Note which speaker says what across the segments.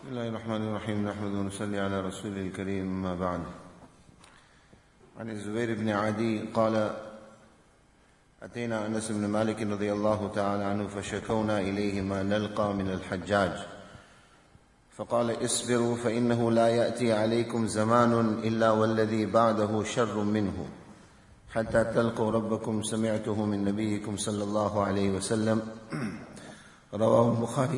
Speaker 1: بسم الله الرحمن الرحيم نحمد ونصلي على رسوله الكريم أما بعد. عن الزبير بن عدي قال: أتينا أنس بن مالك رضي الله تعالى عنه فشكونا إليه ما نلقى من الحجاج، فقال: اصبروا فإنه لا يأتي عليكم زمان إلا والذي بعده شر منه حتى تلقوا ربكم سمعته من نبيكم صلى الله عليه وسلم. رواه البخاري.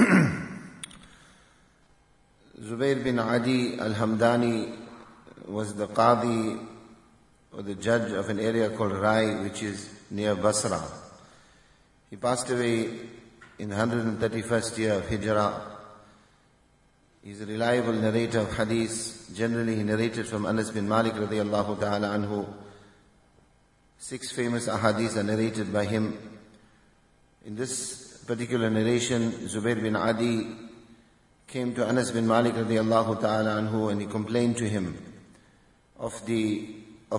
Speaker 1: Zubayr bin Adi al-Hamdani was the Qadi or the judge of an area called Rai, which is near Basra. He passed away in the 131st year of Hijrah. He's a reliable narrator of hadith. Generally he narrated from Anas bin Malik radiyallahu ta'ala anhu. 6 famous ahadith are narrated by him. In this particular narration, Zubayr bin Adi came to Anas bin Malik radiyallahu ta'ala anhu and he complained to him of the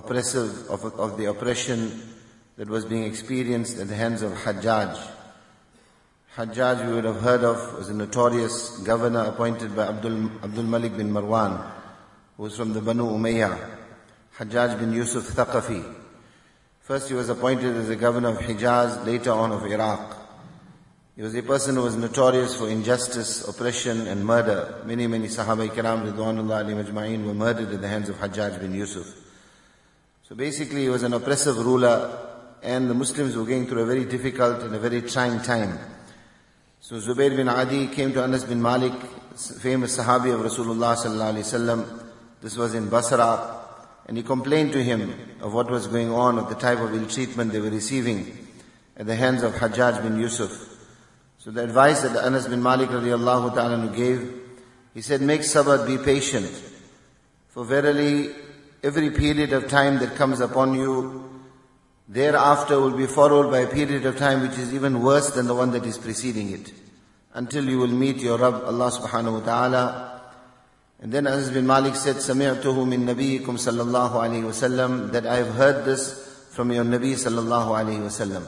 Speaker 1: oppression that was being experienced at the hands of Hajjaj. Hajjaj, we would have heard of, was a notorious governor appointed by Abdul Malik bin Marwan, who was from the Banu Umayyah. Hajjaj bin Yusuf Thaqafi. First he was appointed as the governor of Hijaz, later on of Iraq. He was a person who was notorious for injustice, oppression and murder. Many Sahaba Kiram Ridwanullah alayhim ajma'in were murdered at the hands of Hajjaj bin Yusuf. So basically he was an oppressive ruler and the Muslims were going through a very difficult and a very trying time. So Zubayr bin Adi came to Anas bin Malik, famous Sahabi of Rasulullah sallallahu alaihi wasallam. This was in Basra, and he complained to him of what was going on, of the type of ill treatment they were receiving at the hands of Hajjaj bin Yusuf. So the advice that Anas bin Malik radiallahu ta'ala gave, he said, make sabr, be patient. For verily, every period of time that comes upon you, thereafter will be followed by a period of time which is even worse than the one that is preceding it. Until you will meet your Rabb, Allah subhanahu wa ta'ala. And then Anas bin Malik said, سَمِعْتُهُ مِن نَبِيِّكُمْ صَلَّى اللَّهُ عَلَيْهِ وَسَلَّمْ, that I have heard this from your Nabi sallallahu alayhi wa sallam.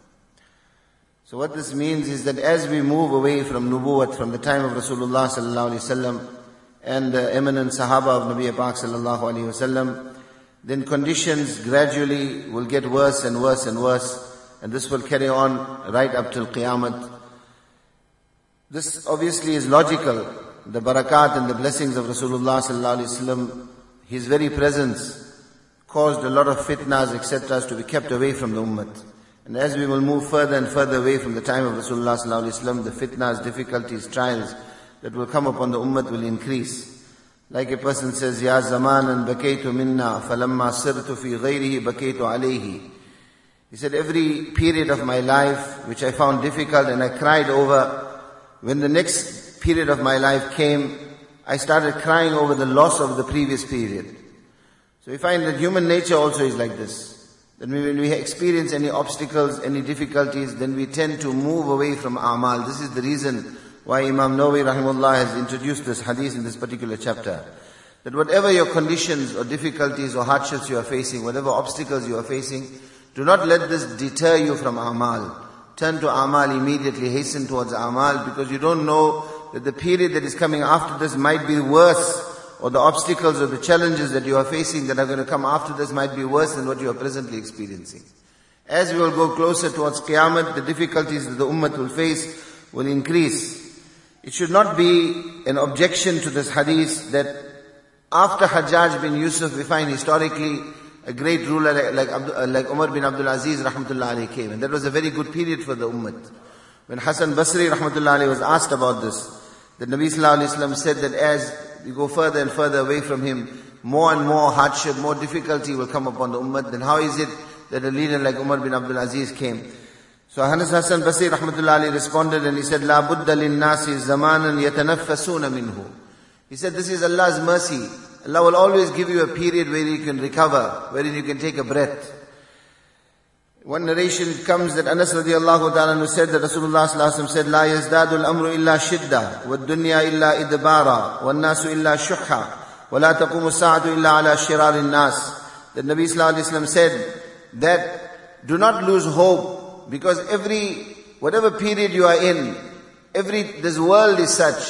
Speaker 1: So what this means is that as we move away from Nubuwwat, from the time of Rasulullah sallallahu alaihi wasallam and the eminent Sahaba of Nabi Pak sallallahu alaihi wasallam, then conditions gradually will get worse and worse and worse, and this will carry on right up till Qiyamah. This obviously is logical. The barakat and the blessings of Rasulullah sallallahu alaihi wasallam, his very presence caused a lot of fitnas, etc., to be kept away from the ummah. And as we will move further and further away from the time of Rasulullah sallallahu alaihi wasallam, the fitnas, difficulties, trials that will come upon the ummah will increase. Like a person says, Ya zamanan bakaytu minna, falamma sirtu fi ghayrihi bakaytu alayhi. He said, every period of my life which I found difficult and I cried over, when the next period of my life came, I started crying over the loss of the previous period. So we find that human nature also is like this. That when we experience any obstacles, any difficulties, then we tend to move away from a'mal. This is the reason why Imam Nawawi rahimahullah has introduced this hadith in this particular chapter. That whatever your conditions or difficulties or hardships you are facing, whatever obstacles you are facing, do not let this deter you from a'mal. Turn to a'mal immediately, hasten towards a'mal, because you don't know that the period that is coming after this might be worse, or the obstacles or the challenges that you are facing that are going to come after this might be worse than what you are presently experiencing. As we will go closer towards Qiyamah, the difficulties that the ummah will face will increase. It should not be an objection to this hadith that after Hajjaj bin Yusuf, we find historically a great ruler like Umar bin Abdul Aziz rahmatullah alayhi came. And that was a very good period for the ummah. When Hassan Basri rahmatullah alayhi was asked about this, the Nabi sallallahu alayhi wasallam said that as you go further and further away from him, more and more hardship, more difficulty will come upon the ummah. Then how is it that a leader like Umar bin Abdul Aziz came? So Hassan Basri rahmatullah alayhi responded and he said, La budda linnasi zamanan yatanaffasuna minhu. He said, this is Allah's mercy. Allah will always give you a period where you can recover, wherein you can take a breath. One narration comes that Anas radiallahu ta'ala said that Rasulullah sallallahu alaihi wasallam said, La yazdadu al-amru illa shidda, wa dunya illa idbara, wa nasu illa shuhha, wa la taqumu sa'atu illa ala shirari nas. The Nabi sallallahu alaihi wasallam said that do not lose hope, because whatever period you are in, this world is such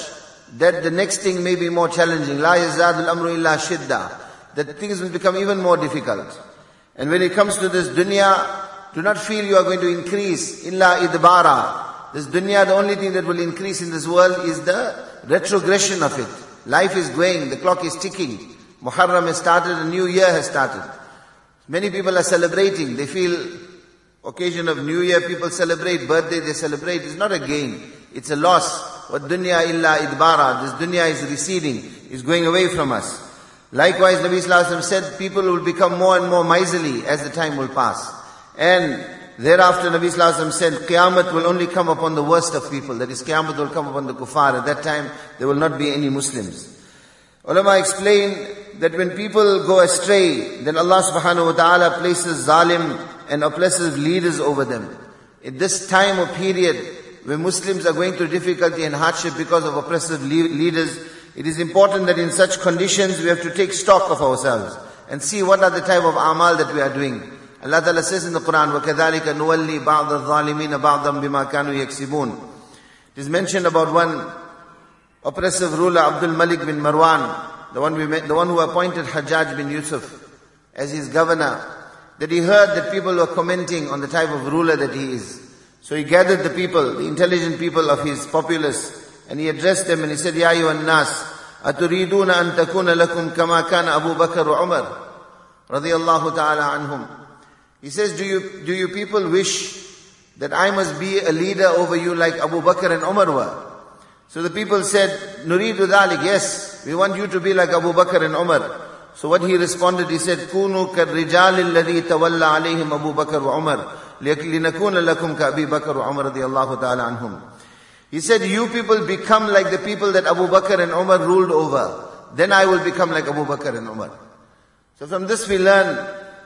Speaker 1: that the next thing may be more challenging. La yazadul amru illa shidda. That things will become even more difficult. And when it comes to this dunya, do not feel you are going to increase. Illa idbara. This dunya, the only thing that will increase in this world is the retrogression of it. Life is going, the clock is ticking. Muharram has started, a new year has started. Many people are celebrating. They feel occasion of New Year, people celebrate, birthday they celebrate. It's not a gain, it's a loss. What dunya illa idbara. This dunya is receding, is going away from us. Likewise, Nabi Sallallahu Alaihi Wasallam said, people will become more and more miserly as the time will pass. And thereafter, Nabi Sallallahu Alaihi Wasallam said, Qiyamah will only come upon the worst of people. That is, Qiyamah will come upon the kuffar. At that time, there will not be any Muslims. Ulama explain that when people go astray, then Allah subhanahu wa ta'ala places zalim and oppressive leaders over them. In this time or period where Muslims are going through difficulty and hardship because of oppressive leaders, it is important that in such conditions we have to take stock of ourselves and see what are the type of amal that we are doing. Allah Ta'ala says in the Quran, وَكَذَلِكَ نُوَلِّي بَعْضَ الظَّالِمِينَ بَعْضًا بِمَا كَانُوا يَكْسِبُونَ. It is mentioned about one oppressive ruler, Abdul Malik bin Marwan, the one who appointed Hajjaj bin Yusuf as his governor, that he heard that people were commenting on the type of ruler that he is. So he gathered the people, the intelligent people of his populace, and he addressed them and he said, Ya ayyuhan nas, aturiduna an takuna lakum kama kana Abu Bakr wa Umar radiyallahu ta'ala anhum. He says, do you people wish that I must be a leader over you like Abu Bakr and Umar were? So the people said, Nuridu dhalik, yes, we want you to be like Abu Bakr and Umar. So what he responded, he said, Kunu kadrijali alladhi tawalla alayhim Abu Bakr wa Umar, linakuna lakum ka Abi Bakr wa Umar radiyallahu ta'ala anhum. He said, you people become like the people that Abu Bakr and Umar ruled over. Then I will become like Abu Bakr and Umar. So from this we learn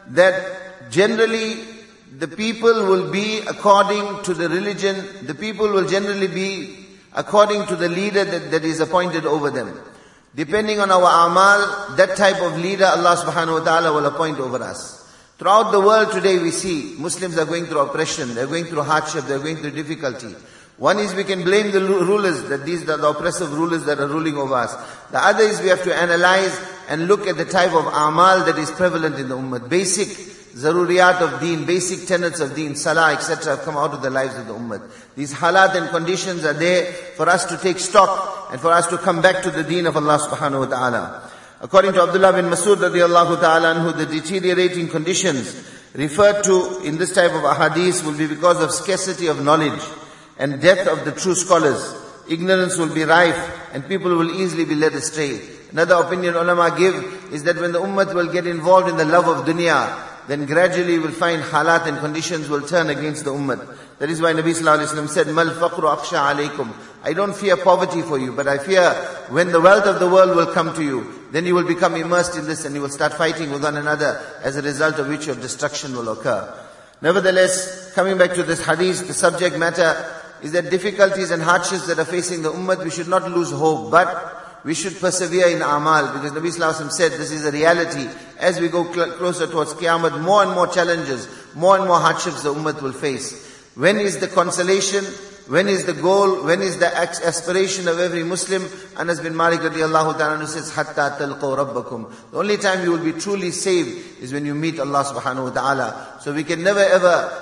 Speaker 1: that generally the people will be according to the religion, the people will generally be according to the leader that is appointed over them. Depending on our amal, that type of leader Allah subhanahu wa ta'ala will appoint over us. Throughout the world today we see Muslims are going through oppression, they're going through hardship, they're going through difficulty. One is we can blame the rulers, that these are the oppressive rulers that are ruling over us. The other is we have to analyze and look at the type of amal that is prevalent in the ummah. Basic zaruriyat of deen, basic tenets of deen, salah, etc. have come out of the lives of the ummah. These halat and conditions are there for us to take stock and for us to come back to the deen of Allah subhanahu wa ta'ala. According to Abdullah bin Masud radiallahu ta'ala anhu, the deteriorating conditions referred to in this type of ahadith will be because of scarcity of knowledge and death of the true scholars. Ignorance will be rife and people will easily be led astray. Another opinion ulama give is that when the ummah will get involved in the love of dunya, then gradually you will find halat and conditions will turn against the ummah. That is why Nabi Sallallahu Alaihi Wasallam said, Mal faqru akhsha alaykum. I don't fear poverty for you, but I fear when the wealth of the world will come to you, then you will become immersed in this and you will start fighting with one another, as a result of which your destruction will occur. Nevertheless, coming back to this hadith, the subject matter is that difficulties and hardships that are facing the ummah, we should not lose hope, but we should persevere in amal, because Nabi Sallallahu Alaihi Wasallam said this is a reality. As we go closer towards Qiyamah, more and more challenges, more and more hardships the ummah will face. When is the consolation? When is the goal? When is the aspiration of every Muslim? Anas bin Malik radiallahu ta'ala says, Hatta talqaw rabbakum. The only time you will be truly saved is when you meet Allah subhanahu wa ta'ala. So we can never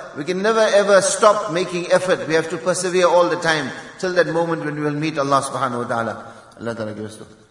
Speaker 1: ever stop making effort. We have to persevere all the time till that moment when we will meet Allah subhanahu wa ta'ala. Allah ta'ala give us tawfiq.